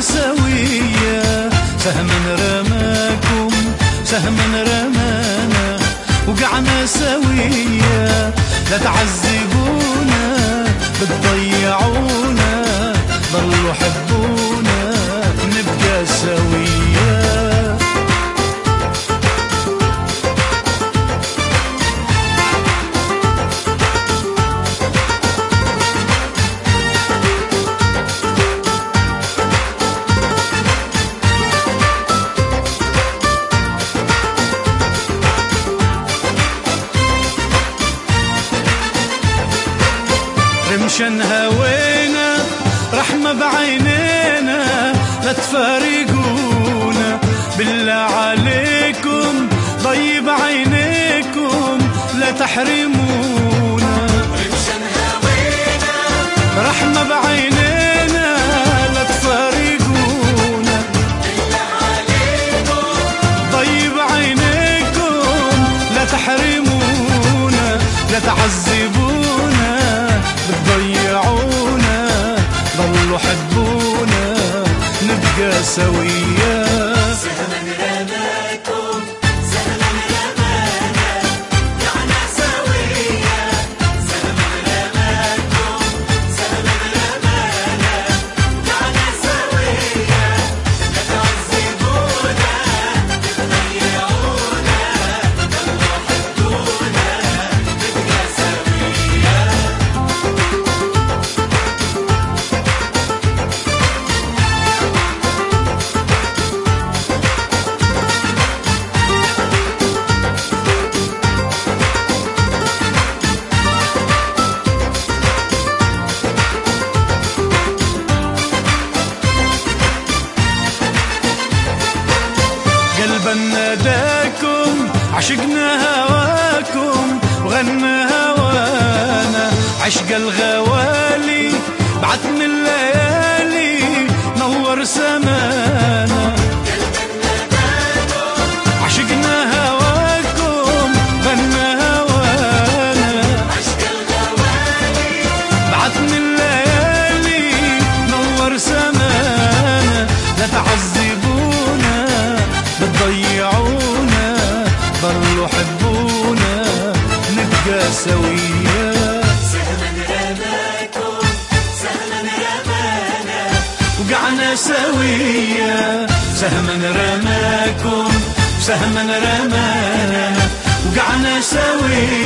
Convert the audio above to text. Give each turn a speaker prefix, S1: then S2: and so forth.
S1: سوية، سهما رماكم سهما رمانا، وقعنا سوية. لا تعذبونا بتضيعونا، ضلوا حبونا نبقى سوية. رمشان هوينا رحمة بعينينا، لا تفارقونا بالله عليكم، طيب عينيكم لا تحرمونا.
S2: رمشان هوينا
S1: رحمة بعينينا، لا تفارقونا
S2: بالله عليكم،
S1: طيب عينيكم لا تحرمونا. لا تعذبونا بتضيعونا، ضلوا حبونا نبقى سوية.
S2: سهما رماكم سهما رمانا، قعنا سوية. سهما رماكم سهما رمانا، قعنا سوية. لا تعذبونا بتضيعونا، ضلوا حبونا نبقى سوية.
S1: قلبا ناداكم عشقنا هواكم، وغنى هوانا عشق الغوالي، بعت من الليالي نور سمانا. عشقنا هواكم غنى هوانا،
S2: عشق الغوالي
S1: بعت من الليالي نور سمانا. لا تعذبونا بتضيعونا، ضلوا حبونا نبقى سوية.
S2: سهما رماكم سهما رمانا،
S1: وقعنا سوية. سهما رماكم سهما رمانا، وقعنا سوية.